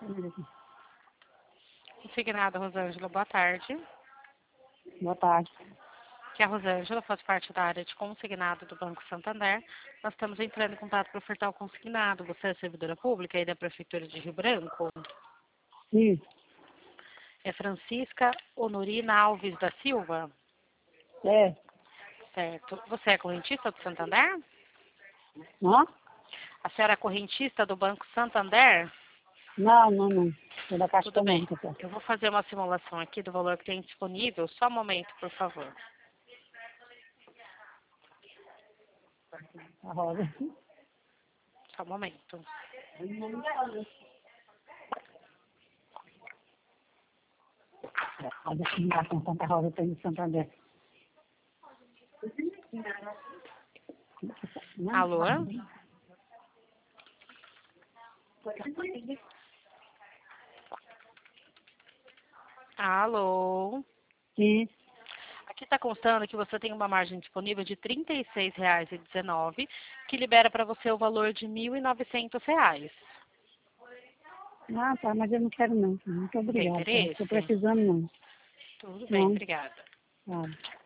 Consignado, Rosângela, boa tarde. Boa tarde. Que a Rosângela faz parte da área de consignado do Banco Santander. Nós estamos entrando em contato para ofertar o consignado. Você é servidora pública aí da Prefeitura de Rio Branco? Sim. É Francisca Honorina Alves da Silva? É. Certo. Você é correntista do Santander? Hã? A senhora é correntista do Banco Santander? Não. Sou da Caixa Tudo bem. Econômica, só. Eu vou fazer uma simulação aqui do valor que tem disponível. Só um momento, por favor. A Rosa. Só um momento. A destinação Santa Rosa tem em Santander. Alô? Alô? Sim. Aqui está constando que você tem uma margem disponível de R$ 36,19, que libera para você o valor de R$ 1.900. Ah, tá, mas eu não quero não. Muito Tem obrigada. Tá? Estou interesse? precisando não. Tudo bem, Não. obrigada. Tá.